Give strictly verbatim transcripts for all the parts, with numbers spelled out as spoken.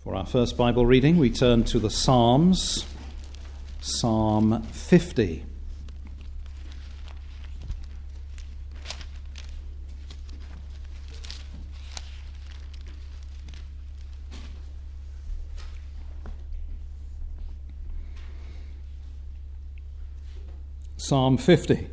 For our first Bible reading, we turn to the Psalms, Psalm fifty. Psalm fifty.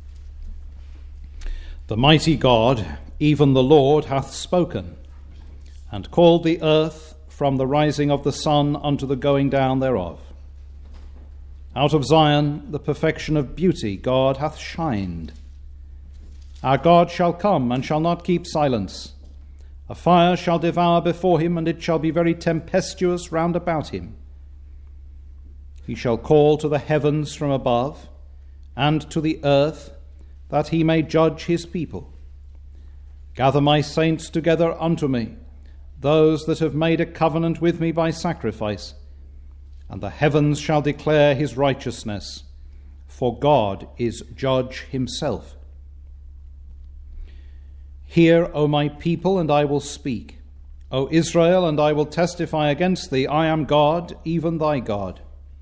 The mighty God, even the Lord, hath spoken, and called the earth from the rising of the sun unto the going down thereof. Out of Zion, the perfection of beauty, God hath shined. Our God shall come, and shall not keep silence. A fire shall devour before him, and it shall be very tempestuous round about him. He shall call to the heavens from above, and to the earth, that he may judge his people. Gather my saints together unto me, those that have made a covenant with me by sacrifice, and the heavens shall declare his righteousness, for God is judge himself. Hear, O my people, and I will speak. O Israel, and I will testify against thee. I am God, even thy God.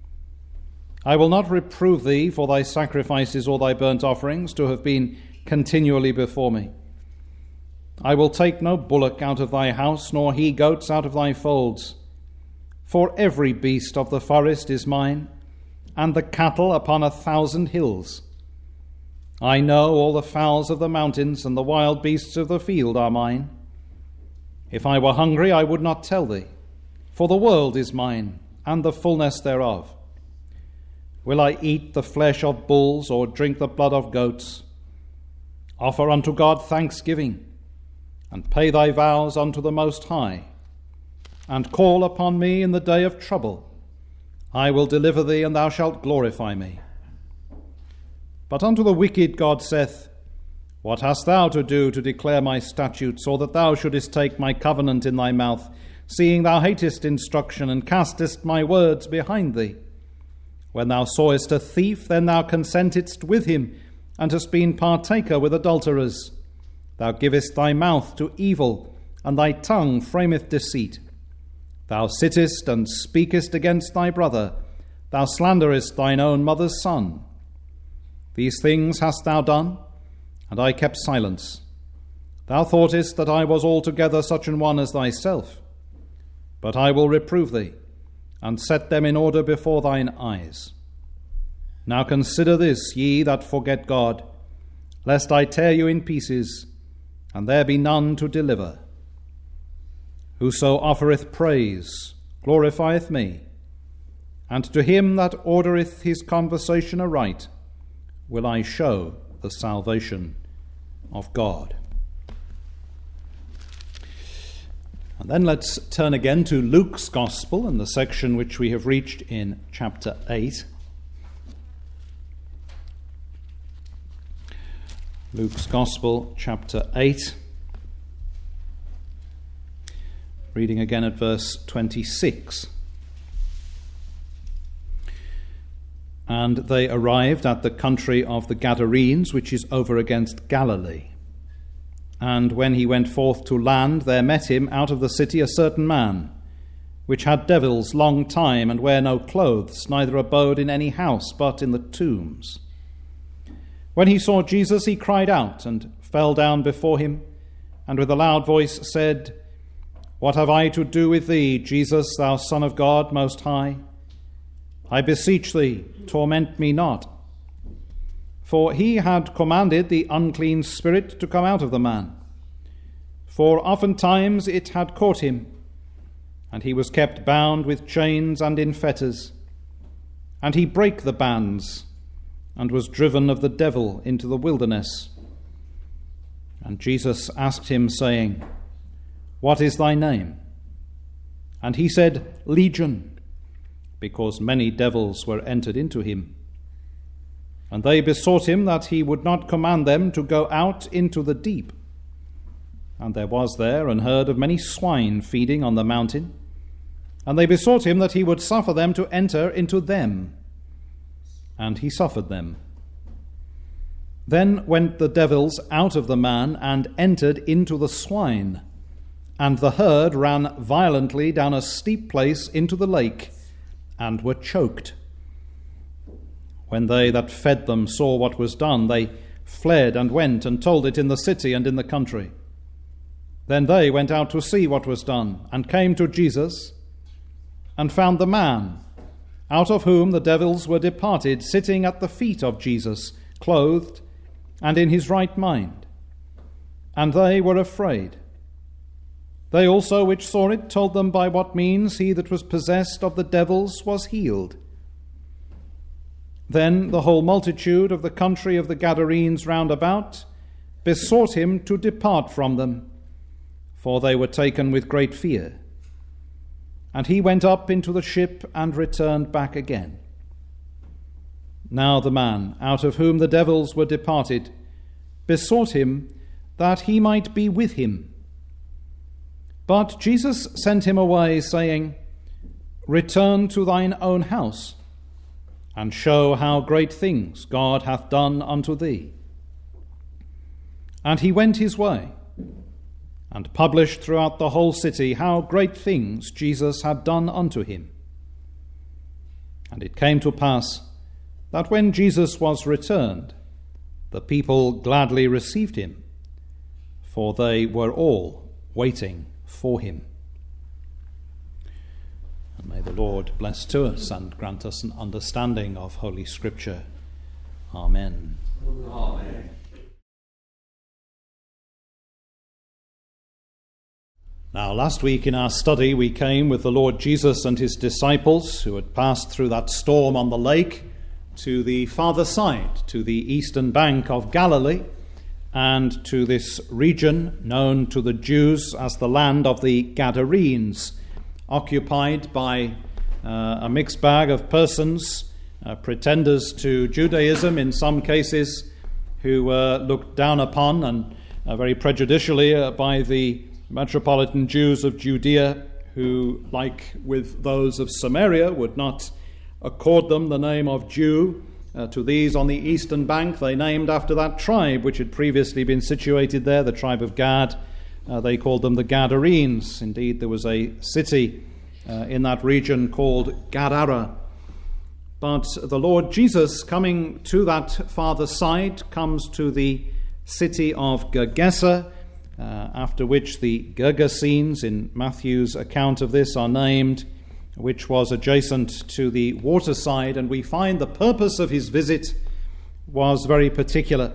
I will not reprove thee for thy sacrifices or thy burnt offerings to have been continually before me. I will take no bullock out of thy house, nor he-goats out of thy folds. For every beast of the forest is mine, and the cattle upon a thousand hills. I know all the fowls of the mountains, and the wild beasts of the field are mine. If I were hungry, I would not tell thee, for the world is mine, and the fullness thereof. Will I eat the flesh of bulls, or drink the blood of goats? Offer unto God thanksgiving, and pay thy vows unto the Most High, and call upon me in the day of trouble. I will deliver thee, and thou shalt glorify me. But unto the wicked God saith, What hast thou to do to declare my statutes, or that thou shouldest take my covenant in thy mouth, seeing thou hatest instruction, and castest my words behind thee? When thou sawest a thief, then thou consentedst with him, and hast been partaker with adulterers. Thou givest thy mouth to evil, and thy tongue frameth deceit. Thou sittest and speakest against thy brother. Thou slanderest thine own mother's son. These things hast thou done, and I kept silence. Thou thoughtest that I was altogether such an one as thyself. But I will reprove thee, and set them in order before thine eyes. Now consider this, ye that forget God, lest I tear you in pieces, and there be none to deliver. Whoso offereth praise glorifieth me, and to him that ordereth his conversation aright will I show the salvation of God. And then let's turn again to Luke's Gospel and the section which we have reached in chapter eight. Luke's Gospel, chapter eight. Reading again at verse twenty-six. And they arrived at the country of the Gadarenes, which is over against Galilee. And when he went forth to land, there met him out of the city a certain man, which had devils long time, and wear no clothes, neither abode in any house, but in the tombs. When he saw Jesus, he cried out, and fell down before him, and with a loud voice said, What have I to do with thee, Jesus, thou Son of God Most High? I beseech thee, torment me not. For he had commanded the unclean spirit to come out of the man. For oftentimes it had caught him, and he was kept bound with chains and in fetters. And he brake the bands, and was driven of the devil into the wilderness. And Jesus asked him, saying, What is thy name? And he said, Legion, because many devils were entered into him. And they besought him that he would not command them to go out into the deep. And there was there an herd of many swine feeding on the mountain. And they besought him that he would suffer them to enter into them. And he suffered them. Then went the devils out of the man and entered into the swine, and the herd ran violently down a steep place into the lake, and were choked. When they that fed them saw what was done, they fled and went and told it in the city and in the country. Then they went out to see what was done, and came to Jesus, and found the man, out of whom the devils were departed, sitting at the feet of Jesus, clothed, and in his right mind. And they were afraid. They also which saw it told them by what means he that was possessed of the devils was healed. Then the whole multitude of the country of the Gadarenes round about besought him to depart from them, for they were taken with great fear. And he went up into the ship and returned back again. Now the man, out of whom the devils were departed, besought him that he might be with him. But Jesus sent him away, saying, Return to thine own house, and show how great things God hath done unto thee. And he went his way, and published throughout the whole city how great things Jesus had done unto him. And it came to pass that when Jesus was returned, the people gladly received him, for they were all waiting for him. And may the Lord bless to us and grant us an understanding of Holy Scripture. Amen. Amen. Now, last week in our study, we came with the Lord Jesus and his disciples, who had passed through that storm on the lake, to the farther side, to the eastern bank of Galilee, and to this region known to the Jews as the land of the Gadarenes, occupied by uh, a mixed bag of persons, uh, pretenders to Judaism in some cases, who were looked down upon and uh, very prejudicially uh, by the metropolitan Jews of Judea, who, like with those of Samaria, would not accord them the name of Jew. Uh, to these on the eastern bank they named after that tribe which had previously been situated there, the tribe of Gad. Uh, they called them the Gadarenes. Indeed, there was a city uh, in that region called Gadara. But the Lord Jesus, coming to that farther side, comes to the city of Gergesa, uh, after which the Gergesenes in Matthew's account of this are named, which was adjacent to the waterside, and we find the purpose of his visit was very particular.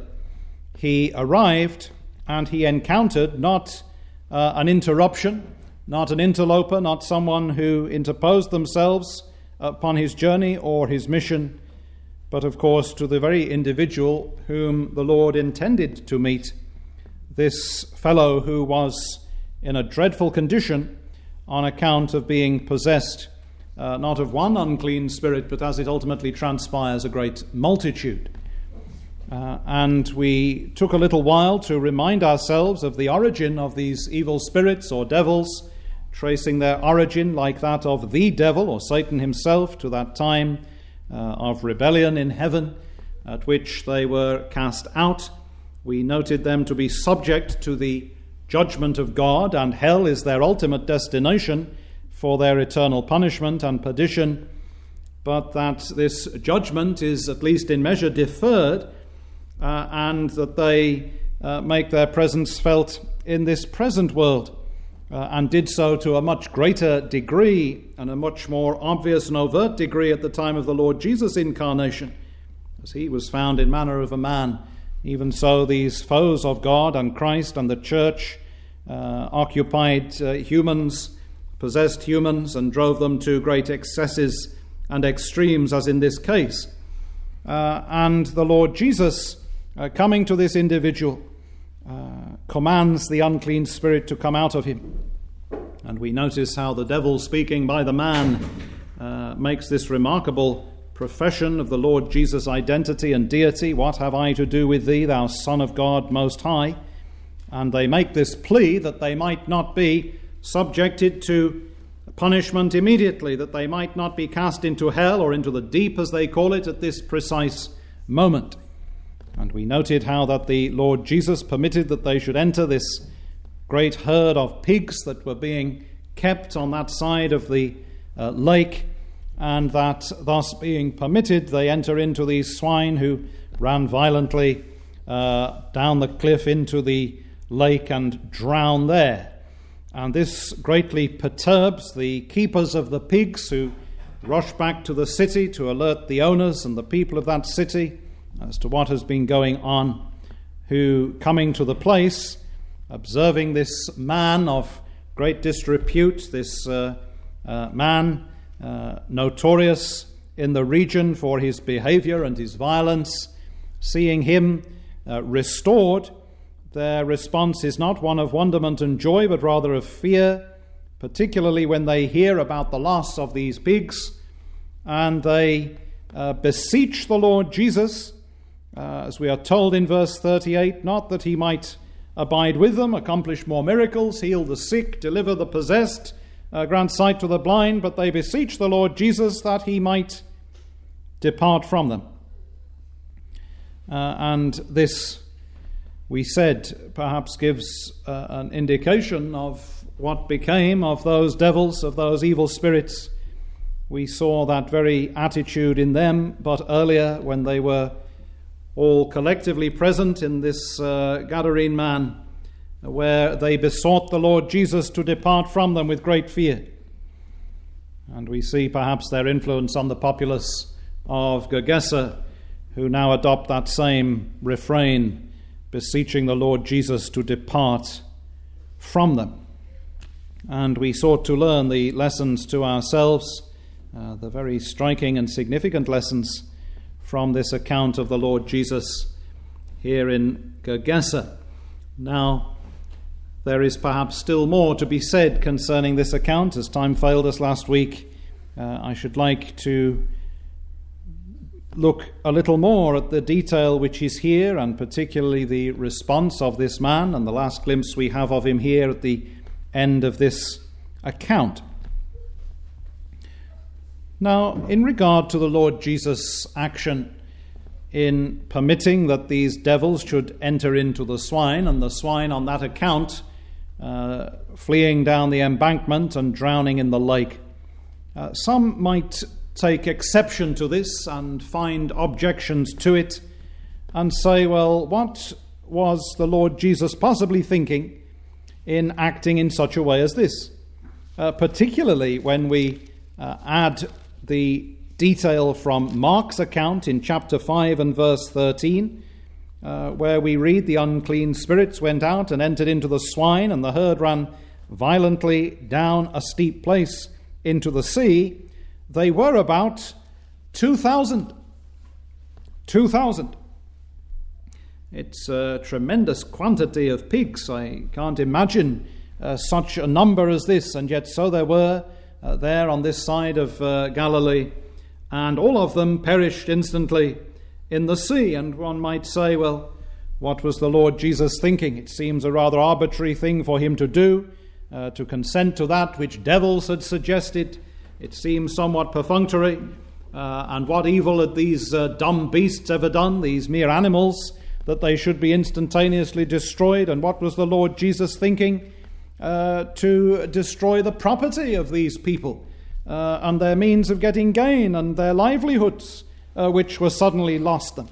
He arrived and he encountered not uh, an interruption, not an interloper, not someone who interposed themselves upon his journey or his mission, but of course to the very individual whom the Lord intended to meet, this fellow who was in a dreadful condition on account of being possessed uh, not of one unclean spirit, but as it ultimately transpires, a great multitude. Uh, and we took a little while to remind ourselves of the origin of these evil spirits or devils, tracing their origin like that of the devil or Satan himself to that time uh, of rebellion in heaven, at which they were cast out. We noted them to be subject to the judgment of God, and hell is their ultimate destination for their eternal punishment and perdition, but that this judgment is at least in measure deferred, uh, and that they uh, make their presence felt in this present world, uh, and did so to a much greater degree and a much more obvious and overt degree at the time of the Lord Jesus' incarnation, as he was found in manner of a man. Even so, these foes of God and Christ and the church uh, occupied uh, humans, possessed humans, and drove them to great excesses and extremes, as in this case. Uh, and the Lord Jesus, uh, coming to this individual, uh, commands the unclean spirit to come out of him. And we notice how the devil, speaking by the man, uh, makes this remarkable profession of the Lord Jesus' identity and deity. What have I to do with thee, thou Son of God Most High? And they make this plea that they might not be subjected to punishment immediately, that they might not be cast into hell or into the deep, as they call it, at this precise moment. And we noted how that the Lord Jesus permitted that they should enter this great herd of pigs that were being kept on that side of the uh, lake, and that thus being permitted, they enter into these swine who ran violently uh, down the cliff into the lake and drown there. And this greatly perturbs the keepers of the pigs, who rush back to the city to alert the owners and the people of that city as to what has been going on, who, coming to the place, observing this man of great disrepute, this uh, uh, man uh, notorious in the region for his behavior and his violence, seeing him uh, restored, their response is not one of wonderment and joy, but rather of fear, particularly when they hear about the loss of these pigs, and they uh, beseech the Lord Jesus, uh, as we are told in verse thirty-eight, not that he might abide with them, accomplish more miracles, heal the sick, deliver the possessed, uh, grant sight to the blind, but they beseech the Lord Jesus that he might depart from them. Uh, and this, we said, perhaps gives uh, an indication of what became of those devils, of those evil spirits. We saw that very attitude in them, but earlier when they were all collectively present in this uh, Gadarene man, where they besought the Lord Jesus to depart from them with great fear. And we see perhaps their influence on the populace of Gergesa, who now adopt that same refrain, beseeching the Lord Jesus to depart from them. And we sought to learn the lessons to ourselves, uh, the very striking and significant lessons from this account of the Lord Jesus here in Gergesa. Now, there is perhaps still more to be said concerning this account. As time failed us last week, uh, I should like to look a little more at the detail which is here, and particularly the response of this man, and the last glimpse we have of him here at the end of this account. Now, in regard to the Lord Jesus' action in permitting that these devils should enter into the swine, and the swine on that account uh, fleeing down the embankment and drowning in the lake, uh, some might take exception to this and find objections to it and say, well, what was the Lord Jesus possibly thinking in acting in such a way as this? Uh, particularly when we uh, add the detail from Mark's account in chapter five and verse thirteen, uh, where we read, the unclean spirits went out and entered into the swine, and the herd ran violently down a steep place into the sea. They were about two thousand. two thousand. It's a tremendous quantity of pigs. I can't imagine uh, such a number as this, and yet so there were uh, there on this side of uh, Galilee, and all of them perished instantly in the sea. And one might say, well, what was the Lord Jesus thinking? It seems a rather arbitrary thing for him to do, uh, to consent to that which devils had suggested. It seems somewhat perfunctory. Uh, and what evil had these uh, dumb beasts ever done, these mere animals, that they should be instantaneously destroyed? And what was the Lord Jesus thinking? Uh, to destroy the property of these people uh, and their means of getting gain and their livelihoods, uh, which were suddenly lost them.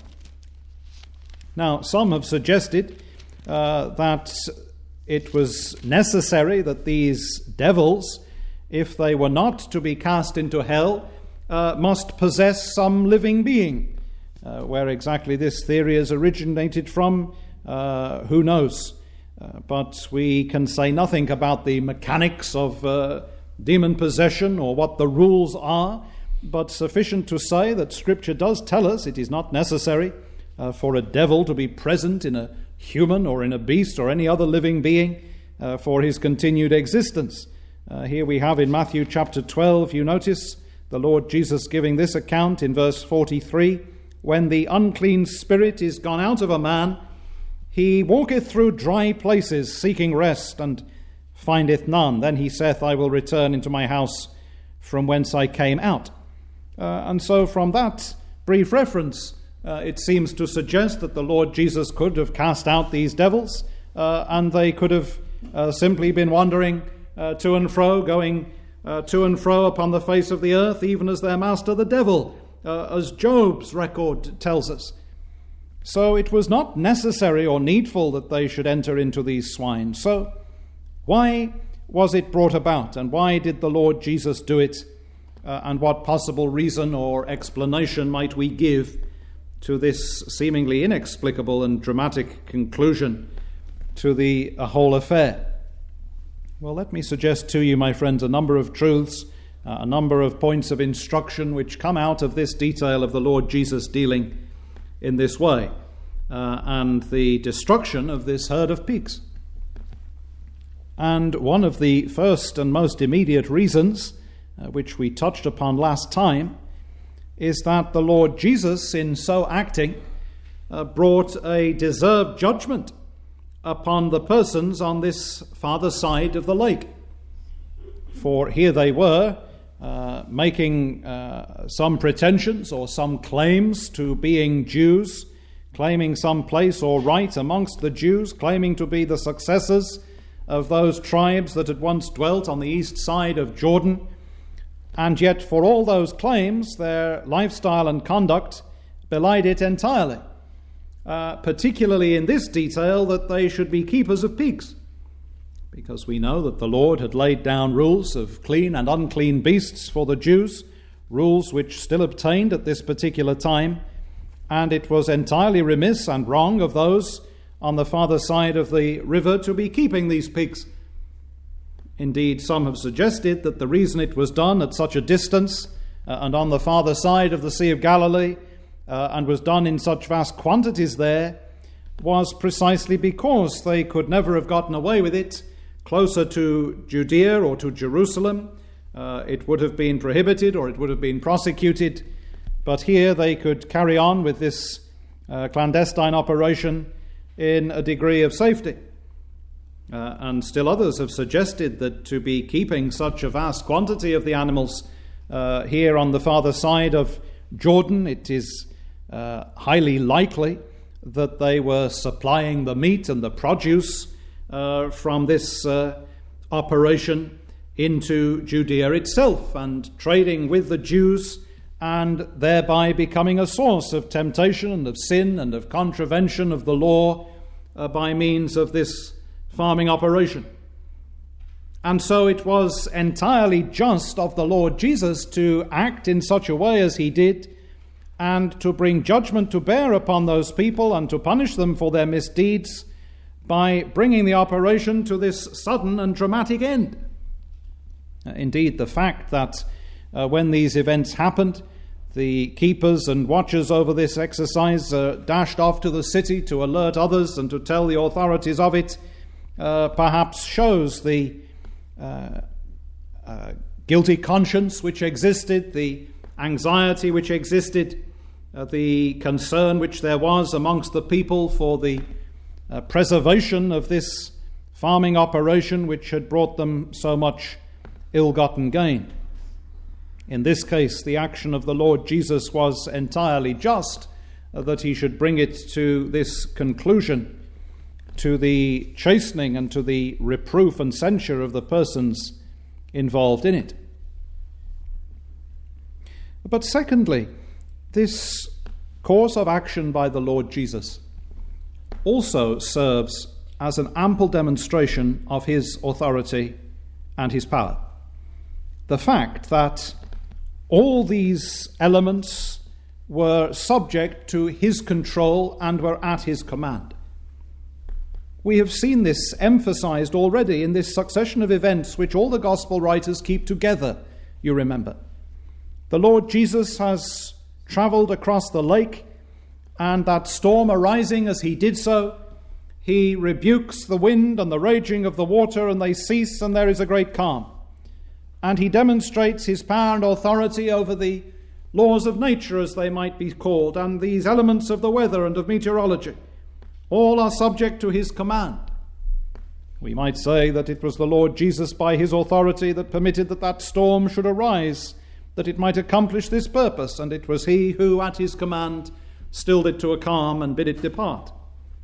Now, some have suggested uh, that it was necessary that these devils, if they were not to be cast into hell, uh, must possess some living being. Uh, where exactly this theory has originated from, uh, who knows? Uh, but we can say nothing about the mechanics of uh, demon possession or what the rules are, but sufficient to say that Scripture does tell us it is not necessary uh, for a devil to be present in a human or in a beast or any other living being uh, for his continued existence. Uh, here we have in Matthew chapter twelve, you notice the Lord Jesus giving this account in verse forty-three. When the unclean spirit is gone out of a man, he walketh through dry places, seeking rest, and findeth none. Then he saith, I will return into my house from whence I came out. Uh, and so from that brief reference, uh, it seems to suggest that the Lord Jesus could have cast out these devils, uh, and they could have uh, simply been wandering uh, to and fro, going uh, to and fro upon the face of the earth, even as their master the devil, uh, as Job's record tells us. So it was not necessary or needful that they should enter into these swine. So why was it brought about, and why did the Lord Jesus do it, uh, and what possible reason or explanation might we give to this seemingly inexplicable and dramatic conclusion to the uh, whole affair? Well, let me suggest to you, my friends, a number of truths, uh, a number of points of instruction which come out of this detail of the Lord Jesus dealing in this way, uh, and the destruction of this herd of pigs. And one of the first and most immediate reasons, uh, which we touched upon last time, is that the Lord Jesus, in so acting, uh, brought a deserved judgment upon the persons on this farther side of the lake. For here they were, uh, making uh, some pretensions or some claims to being Jews, claiming some place or right amongst the Jews, claiming to be the successors of those tribes that had once dwelt on the east side of Jordan. And yet for all those claims, their lifestyle and conduct belied it entirely. Uh, particularly in this detail, that they should be keepers of pigs, because we know that the Lord had laid down rules of clean and unclean beasts for the Jews, rules which still obtained at this particular time, and it was entirely remiss and wrong of those on the farther side of the river to be keeping these pigs. Indeed, some have suggested that the reason it was done at such a distance uh, and on the farther side of the Sea of Galilee, Uh, and was done in such vast quantities there, was precisely because they could never have gotten away with it closer to Judea or to Jerusalem. Uh, it would have been prohibited, or it would have been prosecuted. But here they could carry on with this uh, clandestine operation in a degree of safety. Uh, and still others have suggested that to be keeping such a vast quantity of the animals uh, here on the farther side of Jordan, it is Uh, highly likely that they were supplying the meat and the produce uh, from this uh, operation into Judea itself, and trading with the Jews, and thereby becoming a source of temptation and of sin and of contravention of the law uh, by means of this farming operation. And so it was entirely just of the Lord Jesus to act in such a way as he did, and to bring judgment to bear upon those people and to punish them for their misdeeds by bringing the operation to this sudden and dramatic end. Indeed, the fact that uh, when these events happened, the keepers and watchers over this exercise uh, dashed off to the city to alert others and to tell the authorities of it, uh, perhaps shows the uh, uh, guilty conscience which existed, the anxiety which existed, uh, the concern which there was amongst the people for the uh, preservation of this farming operation which had brought them so much ill-gotten gain. In this case, the action of the Lord Jesus was entirely just, uh, that he should bring it to this conclusion, to the chastening and to the reproof and censure of the persons involved in it. But secondly, this course of action by the Lord Jesus also serves as an ample demonstration of his authority and his power. The fact that all these elements were subject to his control and were at his command. We have seen this emphasized already in this succession of events which all the gospel writers keep together, you remember. The Lord Jesus has traveled across the lake, and that storm arising as he did so, he rebukes the wind and the raging of the water, and they cease, and there is a great calm. And he demonstrates his power and authority over the laws of nature, as they might be called, and these elements of the weather and of meteorology. All are subject to his command. We might say that it was the Lord Jesus, by his authority, that permitted that that storm should arise, that it might accomplish this purpose, and it was he who, at his command, stilled it to a calm and bid it depart.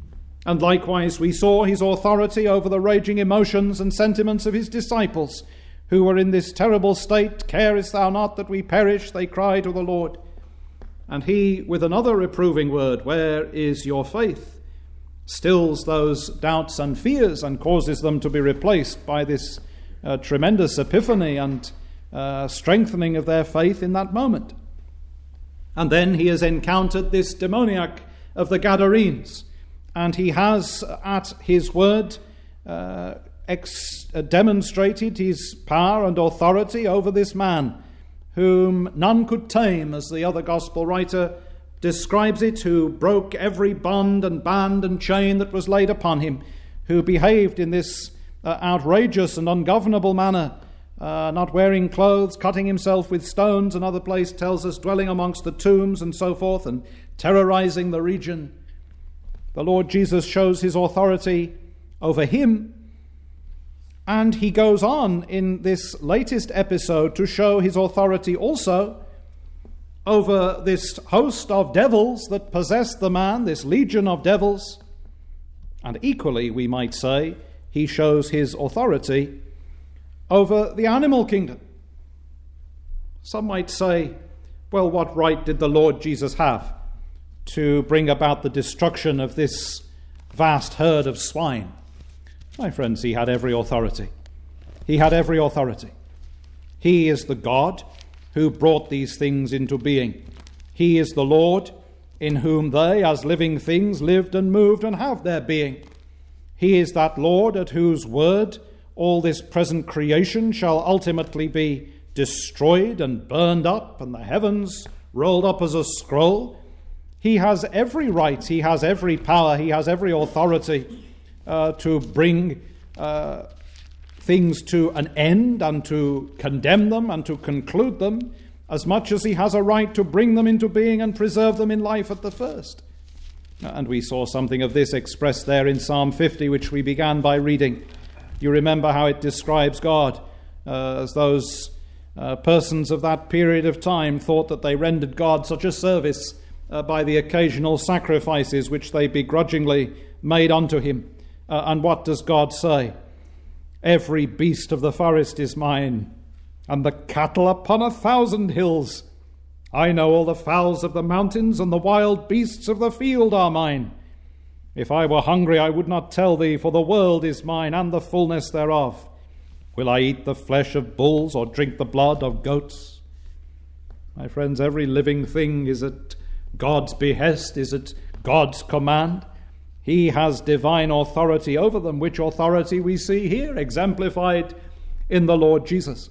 And likewise we saw his authority over the raging emotions and sentiments of his disciples, who were in this terrible state. Carest thou not that we perish, they cry to the Lord. And he, with another reproving word, where is your faith, stills those doubts and fears and causes them to be replaced by this uh, tremendous epiphany and uh, strengthening of their faith in that moment. And then he has encountered this demoniac of the Gadarenes, and he has, at his word, uh, ex- uh, demonstrated his power and authority over this man, whom none could tame, as the other gospel writer describes it, who broke every bond and band and chain that was laid upon him, who behaved in this uh, outrageous and ungovernable manner, uh, not wearing clothes, cutting himself with stones, another place tells us, dwelling amongst the tombs and so forth, and terrorizing the region. The Lord Jesus shows his authority over him, and he goes on in this latest episode to show his authority also over this host of devils that possessed the man, this legion of devils. And equally, we might say, he shows his authority over the animal kingdom. Some might say, well, what right did the Lord Jesus have to bring about the destruction of this vast herd of swine? My friends, he had every authority. He had every authority. He is the God who brought these things into being. He is the Lord in whom they, as living things, lived and moved and have their being. He is that Lord at whose word all this present creation shall ultimately be destroyed and burned up, and the heavens rolled up as a scroll. He has every right, he has every power, he has every authority uh, to bring uh, things to an end and to condemn them and to conclude them, as much as he has a right to bring them into being and preserve them in life at the first. And we saw something of this expressed there in Psalm fifty, which we began by reading. You remember how it describes God uh, as those uh, persons of that period of time thought that they rendered God such a service uh, by the occasional sacrifices which they begrudgingly made unto him. Uh, and what does God say? Every beast of the forest is mine, and the cattle upon a thousand hills. I know all the fowls of the mountains, and the wild beasts of the field are mine. If I were hungry, I would not tell thee, for the world is mine, and the fullness thereof. Will I eat the flesh of bulls, or drink the blood of goats? My friends, every living thing is at God's behest, is at God's command. He has divine authority over them, which authority we see here exemplified in the Lord Jesus.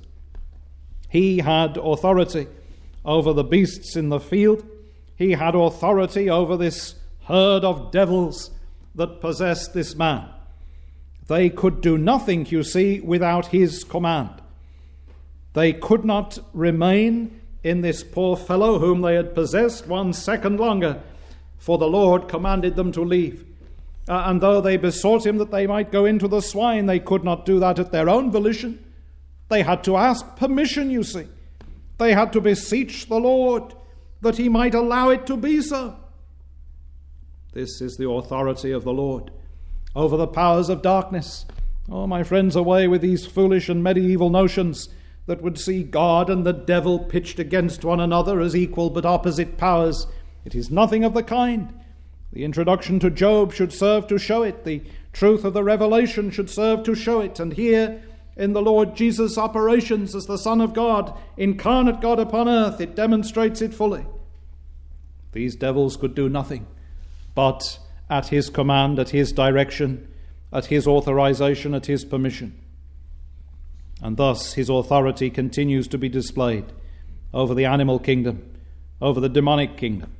He had authority over the beasts in the field. He had authority over this herd of devils that possessed this man. They could do nothing, you see, without his command. They could not remain in this poor fellow whom they had possessed one second longer, for the Lord commanded them to leave. Uh, and though they besought him that they might go into the swine, they could not do that at their own volition. They had to ask permission, you see. They had to beseech the Lord that he might allow it to be so. This is the authority of the Lord over the powers of darkness. Oh, my friends, away with these foolish and medieval notions that would see God and the devil pitched against one another as equal but opposite powers. It is nothing of the kind. The introduction to Job should serve to show it. The truth of the revelation should serve to show it. And here, in the Lord Jesus' operations as the Son of God, incarnate God upon earth, it demonstrates it fully. These devils could do nothing but at his command, at his direction, at his authorization, at his permission. And thus his authority continues to be displayed over the animal kingdom, over the demonic kingdom.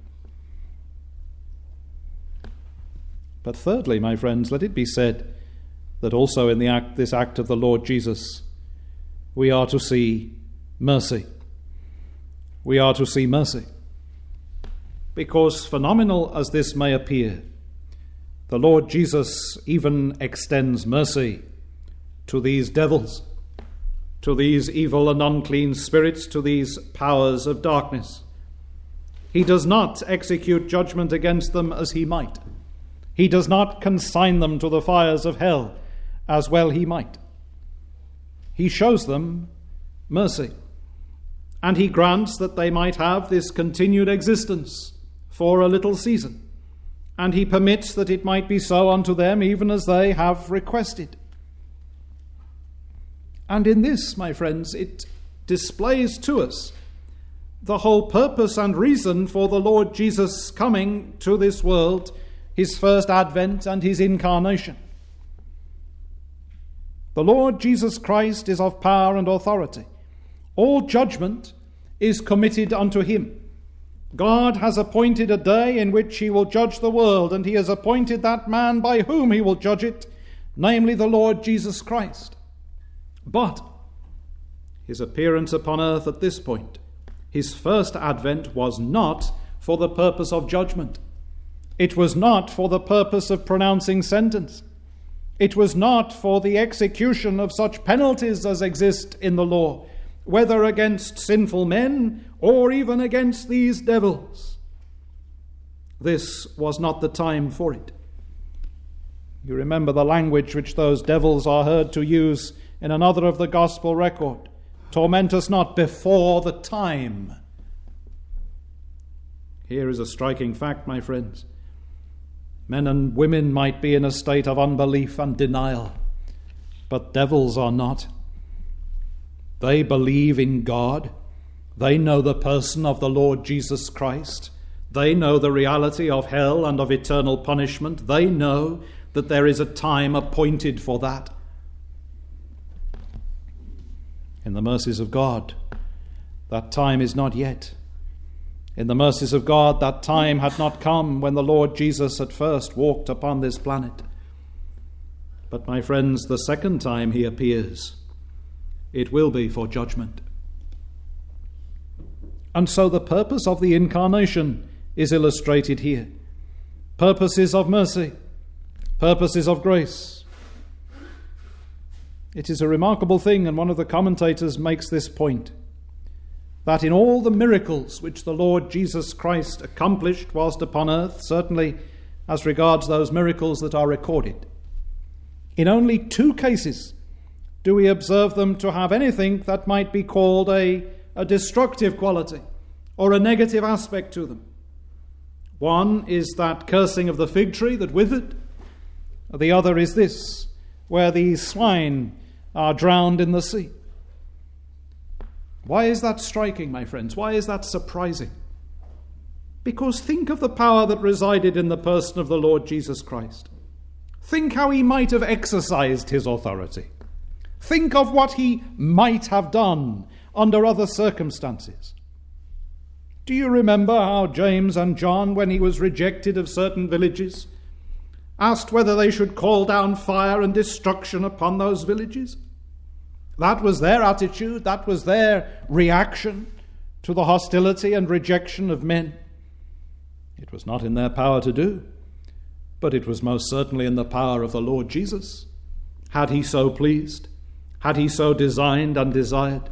But thirdly, my friends, let it be said that also in the act, this act of the Lord Jesus, we are to see mercy. We are to see mercy. Because phenomenal as this may appear, the Lord Jesus even extends mercy to these devils, to these evil and unclean spirits, to these powers of darkness. He does not execute judgment against them as he might. He does not consign them to the fires of hell, as well he might. He shows them mercy, and he grants that they might have this continued existence for a little season, and he permits that it might be so unto them even as they have requested. And in this, my friends, it displays to us the whole purpose and reason for the Lord Jesus coming to this world, his first advent and his incarnation. The Lord Jesus Christ is of power and authority. All judgment is committed unto him. God has appointed a day in which he will judge the world, and he has appointed that man by whom he will judge it, namely the Lord Jesus Christ. But his appearance upon earth at this point, his first advent, was not for the purpose of judgment. It was not for the purpose of pronouncing sentence. It was not for the execution of such penalties as exist in the law, whether against sinful men or even against these devils. This was not the time for it. You remember the language which those devils are heard to use in another of the gospel record. Torment us not before the time. Here is a striking fact, my friends. Men and women might be in a state of unbelief and denial, but devils are not. They believe in God. They know the person of the Lord Jesus Christ. They know the reality of hell and of eternal punishment. They know that there is a time appointed for that. In the mercies of God, that time is not yet. In the mercies of God, that time had not come when the Lord Jesus at first walked upon this planet. But, my friends, the second time he appears, it will be for judgment. And so the purpose of the incarnation is illustrated here. Purposes of mercy, purposes of grace. It is a remarkable thing, and one of the commentators makes this point, that in all the miracles which the Lord Jesus Christ accomplished whilst upon earth, certainly as regards those miracles that are recorded, in only two cases do we observe them to have anything that might be called a, a destructive quality or a negative aspect to them. One is that cursing of the fig tree that withered. The other is this, where the swine are drowned in the sea. Why is that striking, my friends? Why is that surprising? Because think of the power that resided in the person of the Lord Jesus Christ. Think how he might have exercised his authority. Think of what he might have done under other circumstances. Do you remember how James and John, when he was rejected of certain villages, asked whether they should call down fire and destruction upon those villages? That was their attitude, that was their reaction to the hostility and rejection of men. It was not in their power to do, but it was most certainly in the power of the Lord Jesus, had he so pleased, had he so designed and desired.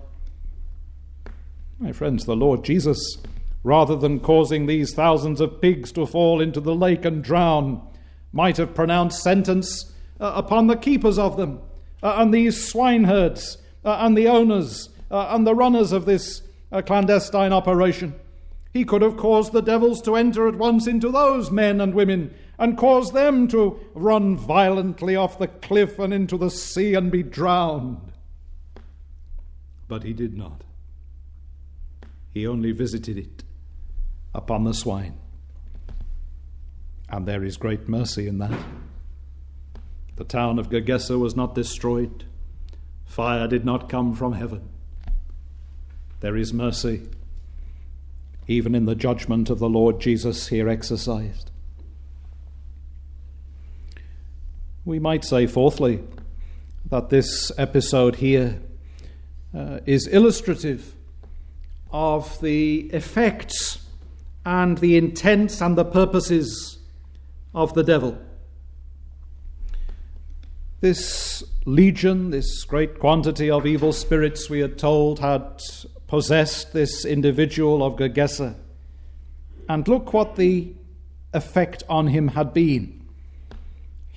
My friends, the Lord Jesus, rather than causing these thousands of pigs to fall into the lake and drown, might have pronounced sentence uh, upon the keepers of them, uh, and these swineherds, uh, and the owners, uh, and the runners of this uh, clandestine operation. He could have caused the devils to enter at once into those men and women, and caused them to run violently off the cliff and into the sea and be drowned. But he did not. He only visited it upon the swine. And there is great mercy in that. The town of Gergesa was not destroyed. Fire did not come from heaven. There is mercy, even in the judgment of the Lord Jesus here exercised. We might say, fourthly, that this episode here uh, is illustrative of the effects and the intents and the purposes of the devil. This legion, this great quantity of evil spirits, we are told, had possessed this individual of Gergesa. And look what the effect on him had been.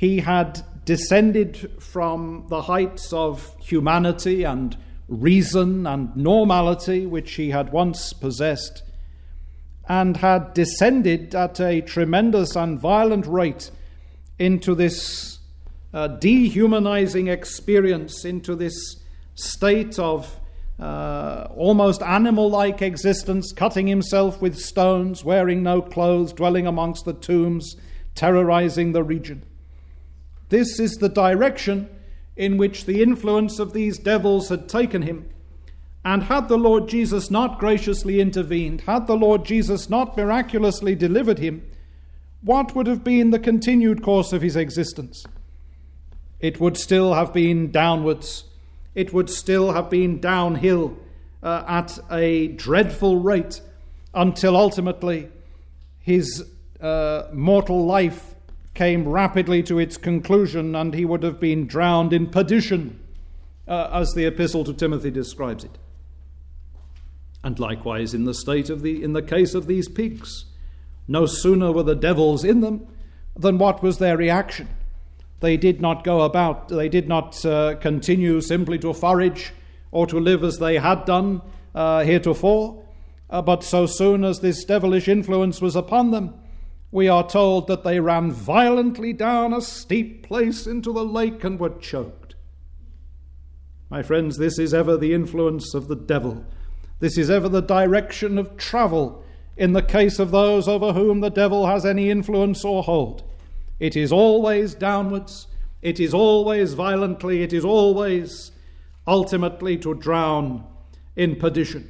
He had descended from the heights of humanity and reason and normality which he had once possessed, and had descended at a tremendous and violent rate into this uh, dehumanizing experience, into this state of uh, almost animal-like existence, cutting himself with stones, wearing no clothes, dwelling amongst the tombs, terrorizing the region. This is the direction in which the influence of these devils had taken him. And had the Lord Jesus not graciously intervened, had the Lord Jesus not miraculously delivered him, what would have been the continued course of his existence? It would still have been downwards. It would still have been downhill uh, at a dreadful rate until ultimately his uh, mortal life came rapidly to its conclusion, and he would have been drowned in perdition, uh, as the Epistle to Timothy describes it. And likewise in the state of the in the case of these pigs. No sooner were the devils in them than what was their reaction? They did not go about, they did not uh, continue simply to forage or to live as they had done uh, heretofore, uh, but so soon as this devilish influence was upon them, we are told that they ran violently down a steep place into the lake and were choked. My friends, this is ever the influence of the devil. This is ever the direction of travel in the case of those over whom the devil has any influence or hold. It is always downwards, it is always violently, it is always ultimately to drown in perdition.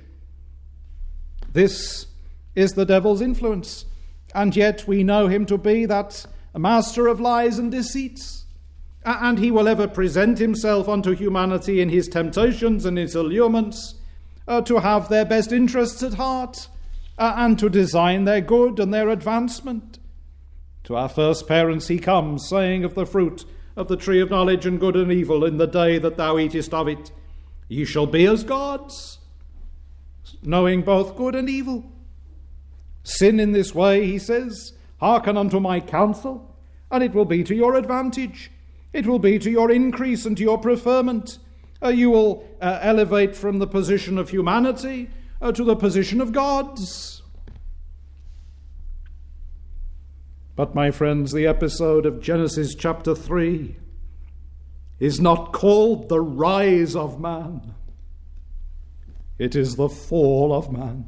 This is the devil's influence, and yet we know him to be that master of lies and deceits. And he will ever present himself unto humanity in his temptations and his allurements, Uh, to have their best interests at heart, uh, and to design their good and their advancement. To our first parents he comes, saying of the fruit of the tree of knowledge and good and evil, in the day that thou eatest of it, ye shall be as gods, knowing both good and evil. Sin in this way, he says, hearken unto my counsel, and it will be to your advantage. It will be to your increase and to your preferment. Uh, you will uh, elevate from the position of humanity uh, to the position of gods. But, my friends, the episode of Genesis chapter three is not called the rise of man. It is the fall of man.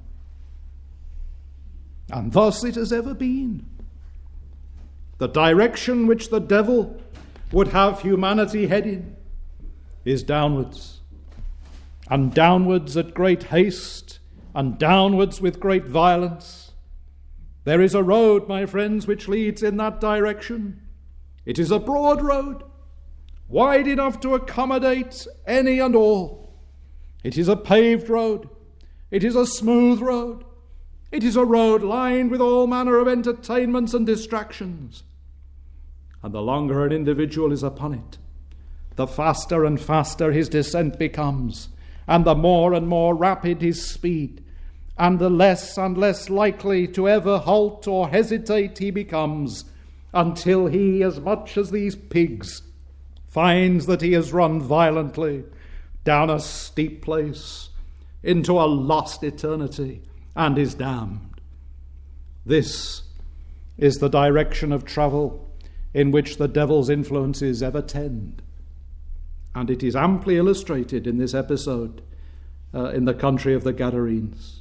And thus it has ever been. The direction which the devil would have humanity head in is downwards, and downwards at great haste, and downwards with great violence. There is a road, my friends, which leads in that direction. It is a broad road, wide enough to accommodate any and all. It is a paved road. It is a smooth road. It is a road lined with all manner of entertainments and distractions. And the longer an individual is upon it, the faster and faster his descent becomes, and the more and more rapid his speed, and the less and less likely to ever halt or hesitate he becomes, until he, as much as these pigs, finds that he has run violently down a steep place into a lost eternity and is damned. This is the direction of travel in which the devil's influences ever tend. And it is amply illustrated in this episode uh, in the country of the Gadarenes.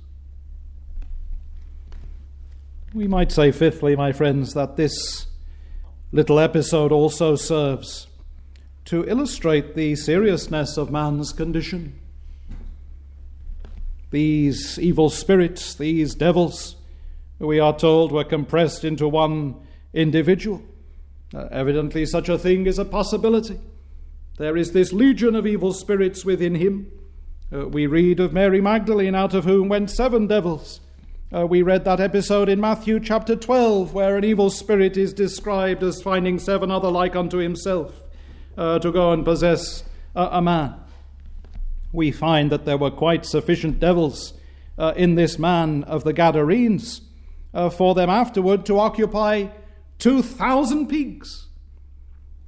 We might say, fifthly, my friends, that this little episode also serves to illustrate the seriousness of man's condition. These evil spirits, these devils, we are told, were compressed into one individual. Uh, evidently, such a thing is a possibility. There is this legion of evil spirits within him. Uh, we read of Mary Magdalene, out of whom went seven devils. Uh, we read that episode in Matthew chapter twelve, where an evil spirit is described as finding seven other like unto himself uh, to go and possess uh, a man. We find that there were quite sufficient devils uh, in this man of the Gadarenes uh, for them afterward to occupy two thousand pigs.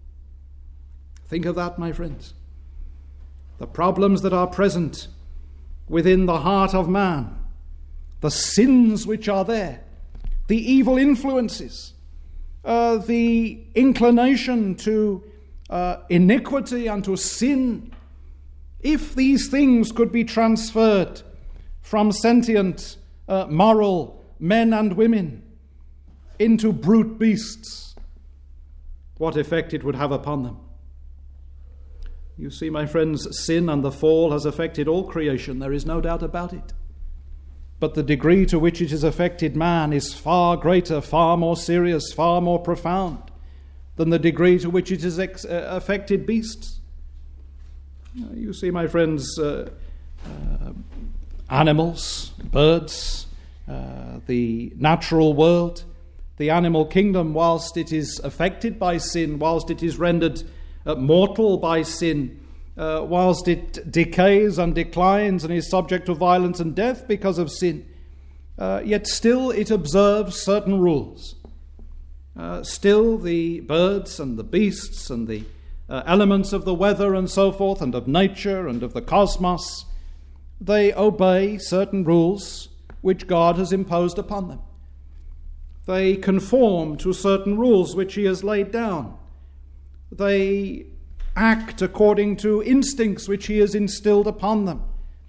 Think of that, my friends. The problems that are present within the heart of man, the sins which are there, the evil influences, uh, the inclination to uh, iniquity and to sin. If these things could be transferred from sentient, uh, moral men and women into brute beasts, what effect it would have upon them. You see, my friends, sin and the fall has affected all creation. There is no doubt about it. But the degree to which it has affected man is far greater, far more serious, far more profound than the degree to which it has ex- uh, affected beasts. You see, my friends, uh, uh, animals, birds, uh, the natural world, the animal kingdom, whilst it is affected by sin, whilst it is rendered uh, mortal by sin, uh, whilst it decays and declines and is subject to violence and death because of sin, uh, yet still it observes certain rules. Uh, still the birds and the beasts and the uh, elements of the weather and so forth and of nature and of the cosmos, they obey certain rules which God has imposed upon them. They conform to certain rules which he has laid down. They act according to instincts which he has instilled upon them.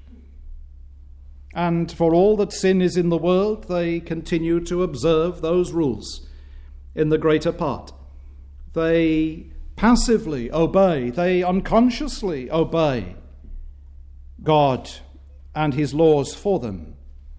And for all that sin is in the world, they continue to observe those rules in the greater part. They passively obey, they unconsciously obey God and his laws for them.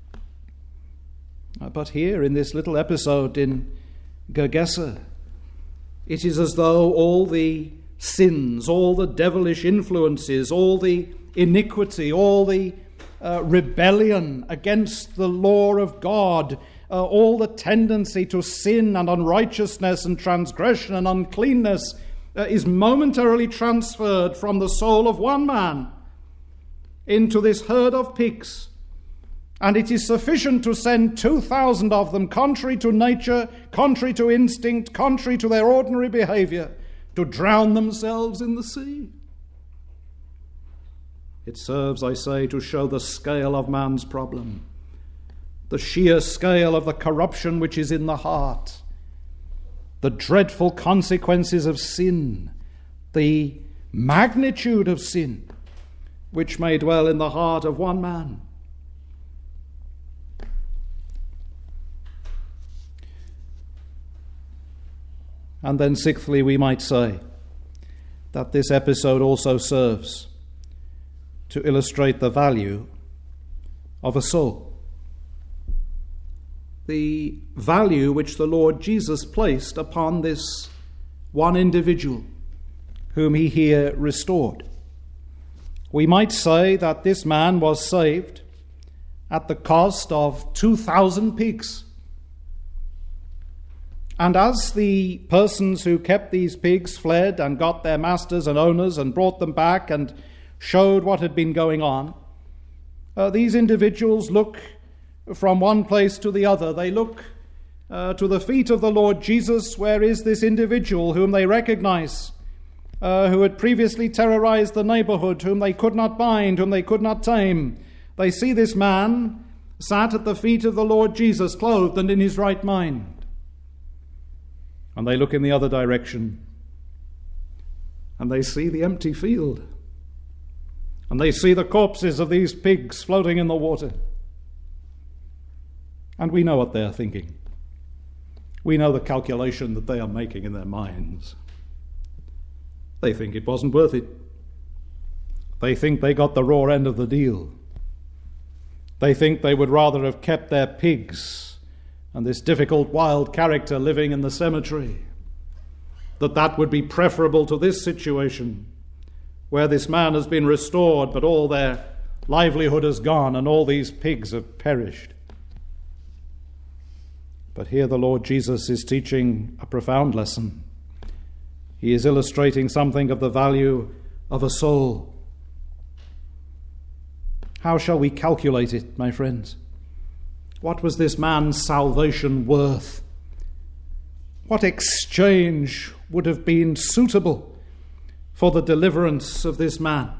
But here in this little episode in Gergesa, it is as though all the sins, all the devilish influences, all the iniquity, all the uh, rebellion against the law of God, uh, all the tendency to sin and unrighteousness and transgression and uncleanness uh, is momentarily transferred from the soul of one man into this herd of pigs. And it is sufficient to send two thousand of them, contrary to nature, contrary to instinct, contrary to their ordinary behavior, to drown themselves in the sea. It serves, I say, to show the scale of man's problem, the sheer scale of the corruption which is in the heart, the dreadful consequences of sin, the magnitude of sin which may dwell in the heart of one man. And then sixthly, we might say that this episode also serves to illustrate the value of a soul. The value which the Lord Jesus placed upon this one individual whom he here restored. We might say that this man was saved at the cost of two thousand pigs. And as the persons who kept these pigs fled and got their masters and owners and brought them back and showed what had been going on, uh, these individuals look from one place to the other. They look uh, to the feet of the Lord Jesus. Where is this individual whom they recognize, uh, who had previously terrorized the neighborhood, whom they could not bind, whom they could not tame? They see this man sat at the feet of the Lord Jesus, clothed and in his right mind. And they look in the other direction, and they see the empty field, and they see the corpses of these pigs floating in the water. And we know what they are thinking. We know the calculation that they are making in their minds. They think it wasn't worth it. They think they got the raw end of the deal. They think they would rather have kept their pigs and this difficult wild character living in the cemetery, that that would be preferable to this situation where this man has been restored, but all their livelihood has gone and all these pigs have perished. But here the Lord Jesus is teaching a profound lesson. He is illustrating something of the value of a soul. How shall we calculate it, my friends? What was this man's salvation worth? What exchange would have been suitable for the deliverance of this man.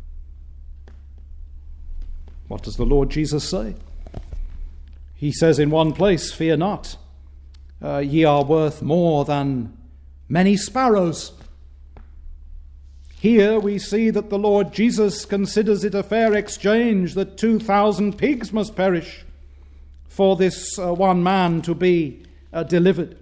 What does the Lord Jesus say? He says in one place, "Fear not, uh, ye are worth more than many sparrows." Here we see that the Lord Jesus considers it a fair exchange that two thousand pigs must perish for this uh, one man to be uh, delivered.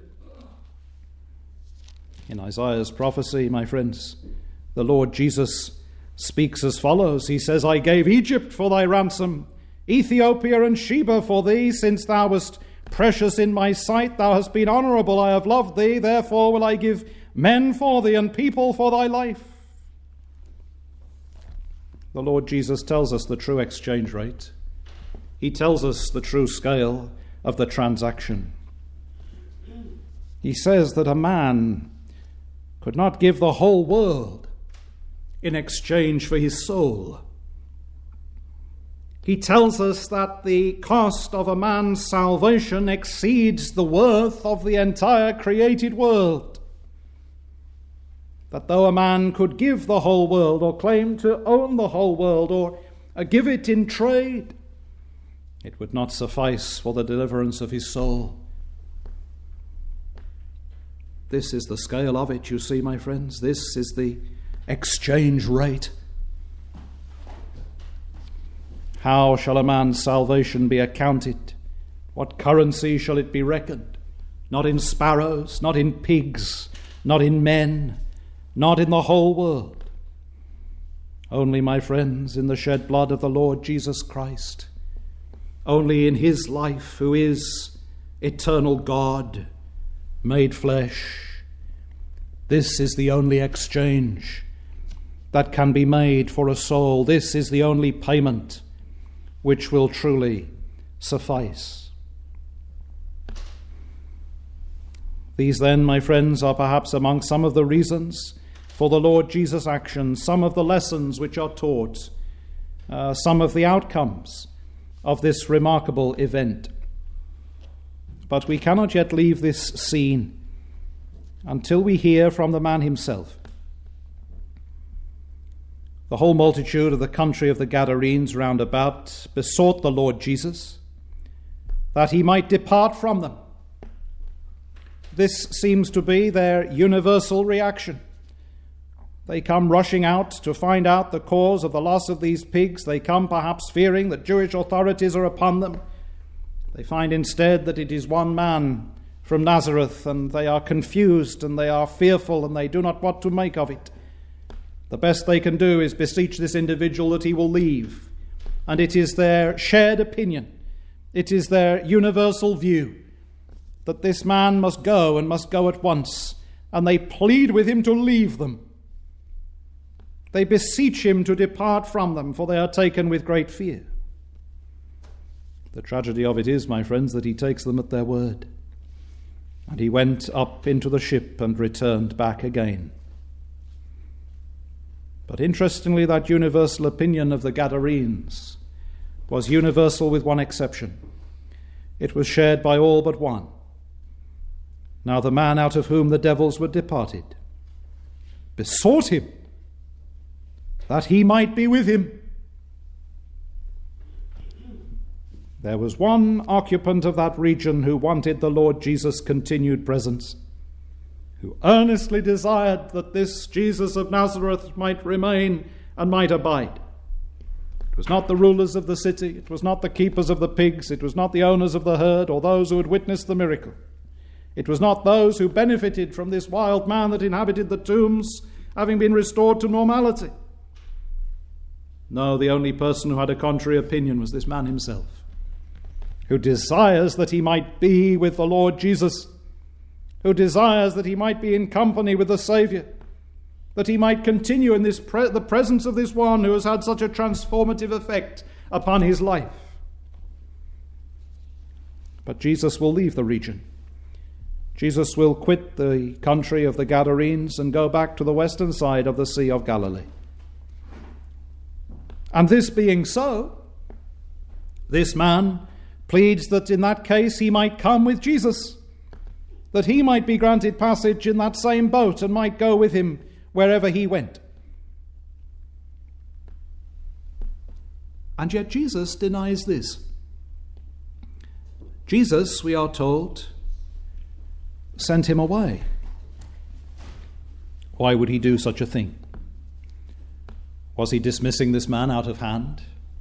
In Isaiah's prophecy, my friends, the Lord Jesus speaks as follows. He says, "I gave Egypt for thy ransom, Ethiopia and Sheba for thee, since thou wast precious in my sight, thou hast been honorable, I have loved thee, therefore will I give men for thee and people for thy life." The Lord Jesus tells us the true exchange rate. He tells us the true scale of the transaction. He says that a man could not give the whole world in exchange for his soul. He tells us that the cost of a man's salvation exceeds the worth of the entire created world. That though a man could give the whole world, or claim to own the whole world, or uh, give it in trade, it would not suffice for the deliverance of his soul. This is the scale of it, you see, my friends. This is the exchange rate. How shall a man's salvation be accounted? What currency shall it be reckoned? Not in sparrows, not in pigs, not in men, not in the whole world. Only, my friends, in the shed blood of the Lord Jesus Christ. Only in his life, who is eternal God, made flesh. This is the only exchange that can be made for a soul. This is the only payment which will truly suffice. These then, my friends, are perhaps among some of the reasons for the Lord Jesus' actions, some of the lessons which are taught, uh, some of the outcomes of this remarkable event. But we cannot yet leave this scene until we hear from the man himself. The whole multitude of the country of the Gadarenes round about besought the Lord Jesus that he might depart from them. This seems to be their universal reaction. They come rushing out to find out the cause of the loss of these pigs. They come perhaps fearing that Jewish authorities are upon them. They find instead that it is one man from Nazareth, and they are confused and they are fearful and they do not know what to make of it. The best they can do is beseech this individual that he will leave. And it is their shared opinion, it is their universal view, that this man must go and must go at once. And they plead with him to leave them. They beseech him to depart from them, for they are taken with great fear. The tragedy of it is, my friends, that he takes them at their word. And he went up into the ship and returned back again. But interestingly, that universal opinion of the Gadarenes was universal with one exception. It was shared by all but one. Now the man out of whom the devils were departed besought him that he might be with him. There was one occupant of that region who wanted the Lord Jesus' continued presence, who earnestly desired that this Jesus of Nazareth might remain and might abide. It was not the rulers of the city, it was not the keepers of the pigs, it was not the owners of the herd or those who had witnessed the miracle. It was not those who benefited from this wild man that inhabited the tombs having been restored to normality. No, the only person who had a contrary opinion was this man himself, who desires that he might be with the Lord Jesus, who desires that he might be in company with the Saviour, that he might continue in this pre- the presence of this one who has had such a transformative effect upon his life. But Jesus will leave the region. Jesus will quit the country of the Gadarenes and go back to the western side of the Sea of Galilee. And this being so, this man pleads that in that case he might come with Jesus, that he might be granted passage in that same boat and might go with him wherever he went. And yet Jesus denies this. Jesus, we are told, sent him away. Why would he do such a thing? Was he dismissing this man out of hand?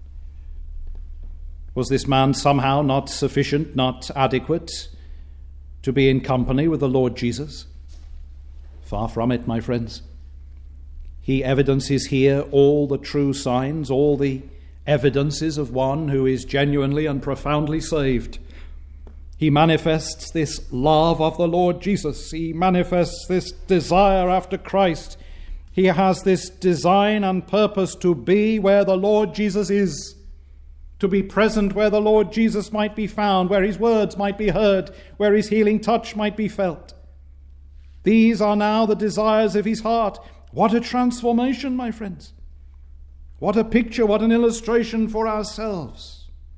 Was this man somehow not sufficient, not adequate to be in company with the Lord Jesus? Far from it, my friends. He evidences here all the true signs, all the evidences of one who is genuinely and profoundly saved. He manifests this love of the Lord Jesus. He manifests this desire after Christ. He has this design and purpose to be where the Lord Jesus is, to be present where the Lord Jesus might be found, where his words might be heard, where his healing touch might be felt. These are now the desires of his heart. What a transformation, my friends. What a picture, what an illustration for ourselves.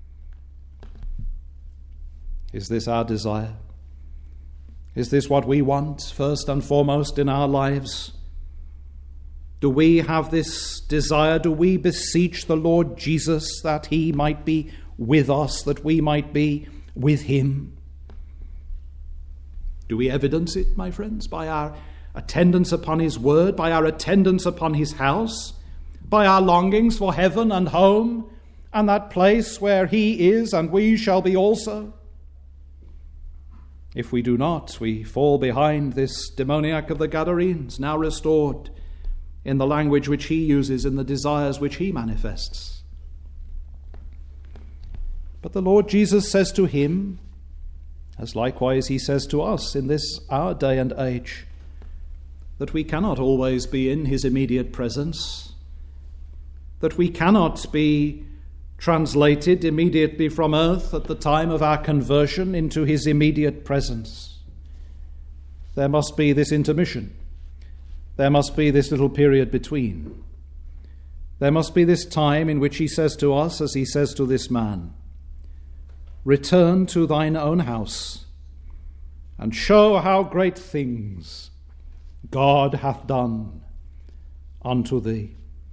Is this our desire? Is this what we want first and foremost in our lives? Do we have this desire? Do we beseech the Lord Jesus that he might be with us, that we might be with him? Do we evidence it, my friends, by our attendance upon his word, by our attendance upon his house, by our longings for heaven and home, and that place where he is and we shall be also? If we do not, we fall behind this demoniac of the Gadarenes, now restored in the language which he uses, in the desires which he manifests. But the Lord Jesus says to him, as likewise he says to us in this our day and age, that we cannot always be in his immediate presence, that we cannot be translated immediately from earth at the time of our conversion into his immediate presence. There must be this intermission. There must be this little period between. There must be this time in which he says to us, as he says to this man, "Return to thine own house, and show how great things God hath done unto thee."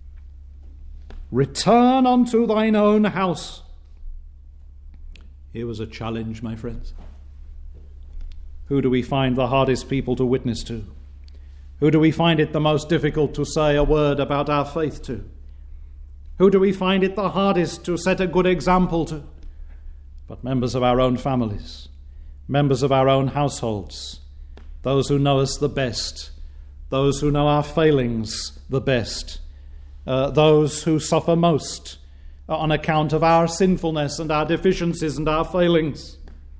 Return unto thine own house. Here was a challenge, my friends. Who do we find the hardest people to witness to? Who do we find it the most difficult to say a word about our faith to? Who do we find it the hardest to set a good example to? But members of our own families, members of our own households, those who know us the best, those who know our failings the best, Uh, those who suffer most on account of our sinfulness and our deficiencies and our failings.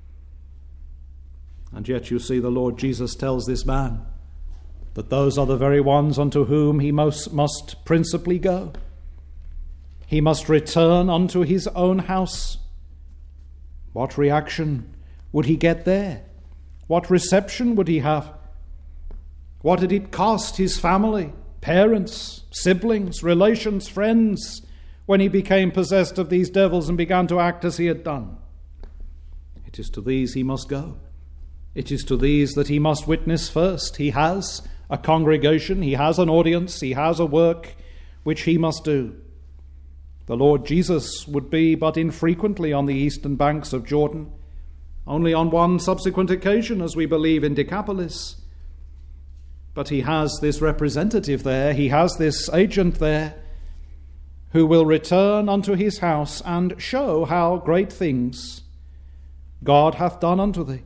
And yet you see the Lord Jesus tells this man that those are the very ones unto whom he most must principally go. He must return unto his own house. What reaction would he get there? What reception would he have? What did it cost his family, parents, siblings, relations, friends, when he became possessed of these devils and began to act as he had done? It is to these he must go. It is to these that he must witness first. He has a congregation, he has an audience, he has a work which he must do. The Lord Jesus would be but infrequently on the eastern banks of Jordan, only on one subsequent occasion, as we believe, in Decapolis. But he has this representative there, he has this agent there, who will return unto his house and show how great things God hath done unto thee.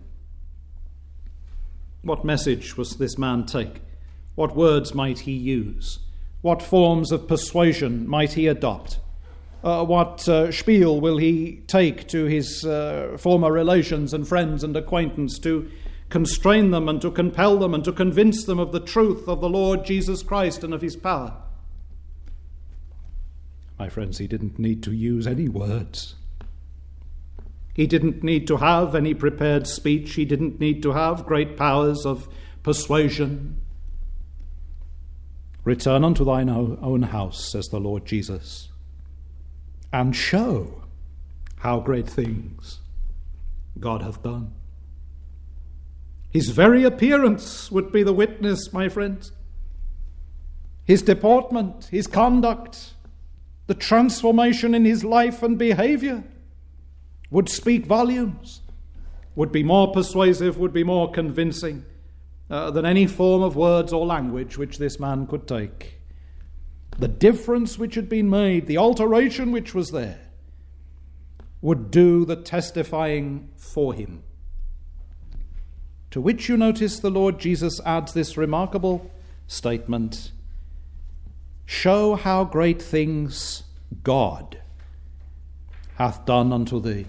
What message was this man take? What words might he use? What forms of persuasion might he adopt? Uh, what uh, spiel will he take to his uh, former relations and friends and acquaintance to constrain them and to compel them and to convince them of the truth of the Lord Jesus Christ and of his power? My friends, he didn't need to use any words. He didn't need to have any prepared speech. He didn't need to have great powers of persuasion. Return unto thine own house, says the Lord Jesus, and show how great things God hath done. His very appearance would be the witness, my friends. His deportment, his conduct, The transformation in his life and behavior would speak volumes, would be more persuasive, would be more convincing uh, than any form of words or language which this man could take. The difference which had been made, the alteration which was there, would do the testifying for him. To which you notice the Lord Jesus adds this remarkable statement: show how great things God hath done unto thee.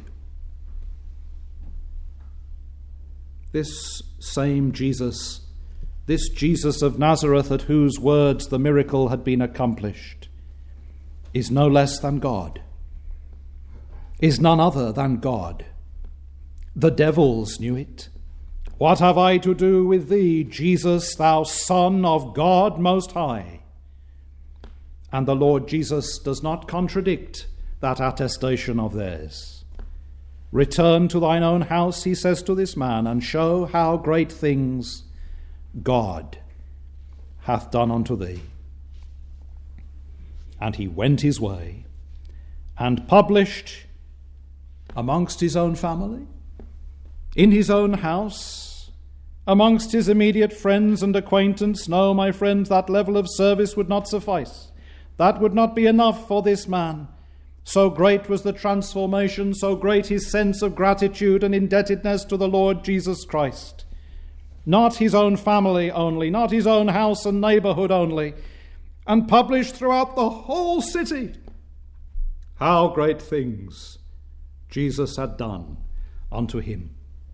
This same Jesus, this Jesus of Nazareth, at whose words the miracle had been accomplished, is no less than God, is none other than God. The devils knew it. What have I to do with thee, Jesus, thou Son of God Most High? And the Lord Jesus does not contradict that attestation of theirs. Return to thine own house, he says to this man, and show how great things God hath done unto thee. And he went his way and published amongst his own family, in his own house, amongst his immediate friends and acquaintance. No, my friends, that level of service would not suffice. That would not be enough for this man. So great was the transformation, so great his sense of gratitude and indebtedness to the Lord Jesus Christ. Not his own family only, not his own house and neighborhood only, and published throughout the whole city how great things Jesus had done unto him.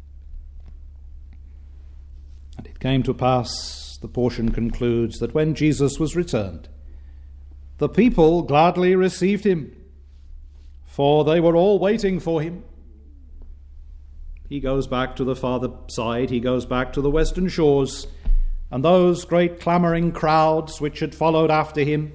And it came to pass, the portion concludes, that when Jesus was returned, the people gladly received him, for they were all waiting for him. He goes back to the farther side, he goes back to the western shores, and those great clamouring crowds which had followed after him,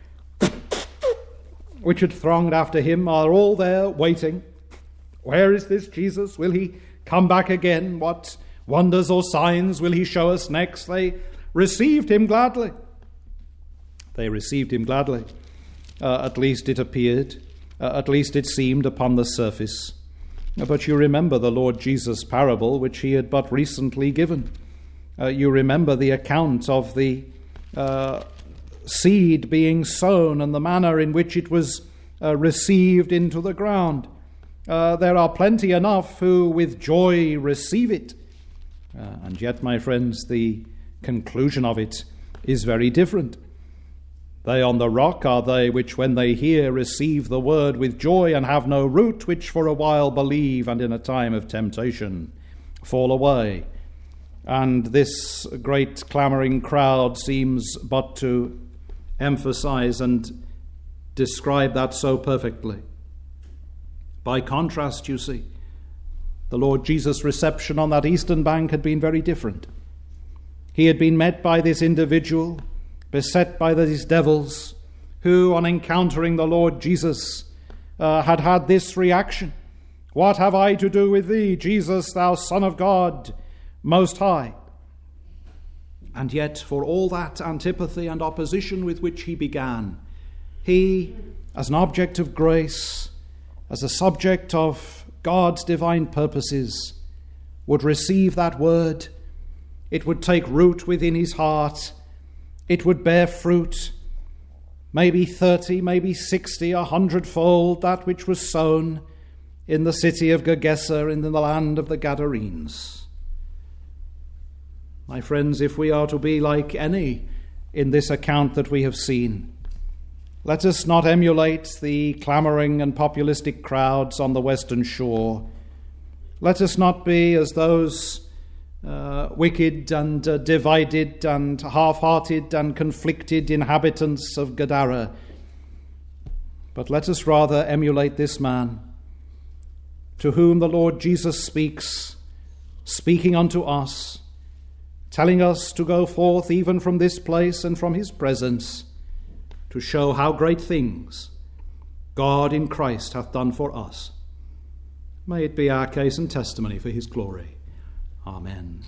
which had thronged after him, are all there waiting. Where is this Jesus? Will he come back again? What wonders or signs will he show us next? They received him gladly. They received him gladly. Uh, at least it appeared. Uh, at least it seemed upon the surface. But you remember the Lord Jesus' parable which he had but recently given. Uh, you remember the account of the uh, seed being sown and the manner in which it was uh, received into the ground. Uh, there are plenty enough who with joy receive it. Uh, and yet, my friends, the conclusion of it is very different. They on the rock are they which, when they hear, receive the word with joy, and have no root, which for a while believe, and in a time of temptation fall away. And this great clamouring crowd seems but to emphasize and describe that so perfectly. By contrast, you see, the Lord Jesus' reception on that eastern bank had been very different. He had been met by this individual, beset by these devils, who, on encountering the Lord Jesus, uh, had had this reaction: what have I to do with thee, Jesus, thou Son of God Most High? And yet, for all that antipathy and opposition with which he began, he, as an object of grace, as a subject of God's divine purposes, would receive that word. It would take root within his heart. It would bear fruit, maybe thirty, maybe sixty, a hundredfold that which was sown in the city of Gergesa, in the land of the Gadarenes. My friends, if we are to be like any in this account that we have seen, let us not emulate the clamouring and populistic crowds on the western shore. Let us not be as those uh, wicked and uh, divided and half-hearted and conflicted inhabitants of Gadara. But let us rather emulate this man, to whom the Lord Jesus speaks, speaking unto us, telling us to go forth even from this place and from his presence, to show how great things God in Christ hath done for us. May it be our case and testimony for his glory. Amen.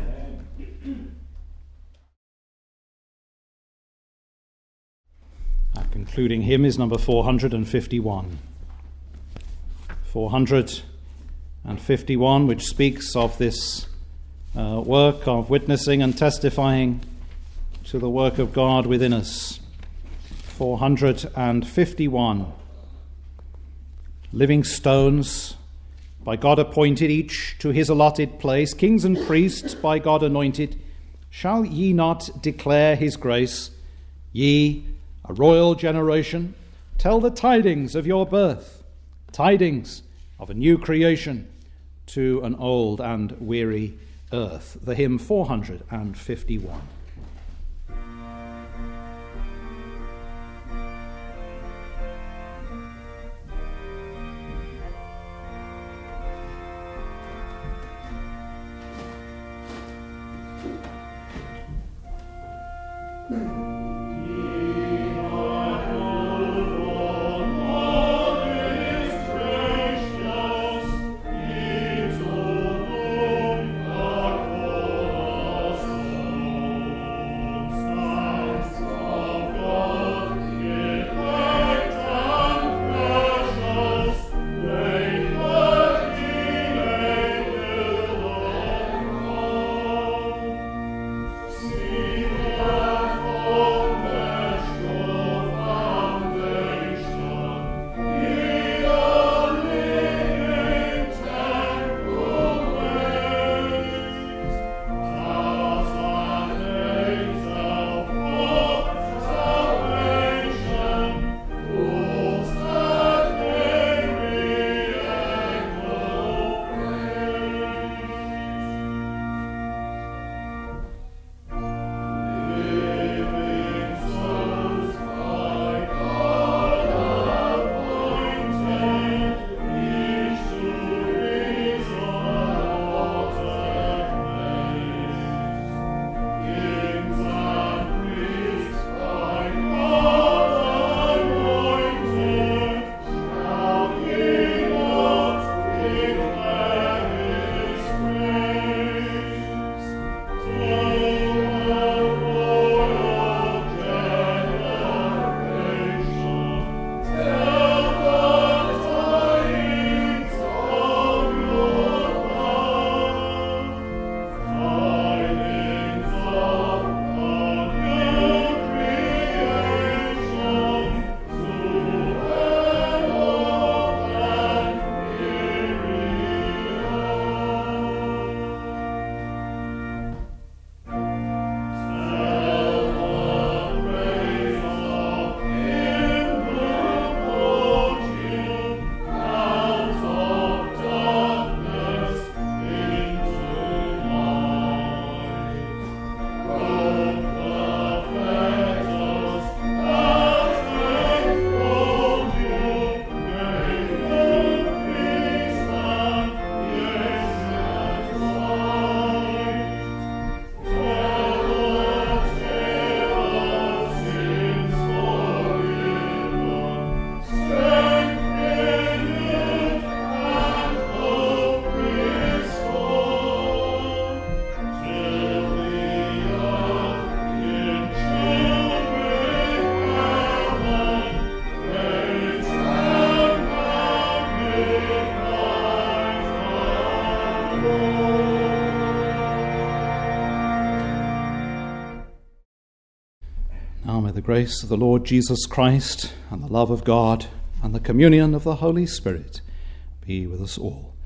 Amen. Our concluding hymn is number four hundred fifty-one. four hundred fifty-one, which speaks of this uh, work of witnessing and testifying to the work of God within us. four hundred fifty-one. Living stones, by God appointed, each to his allotted place, kings and priests by God anointed, shall ye not declare his grace? Ye, a royal generation, tell the tidings of your birth, tidings of a new creation to an old and weary earth. The hymn four hundred fifty-one. Now may the grace of the Lord Jesus Christ and the love of God and the communion of the Holy Spirit be with us all.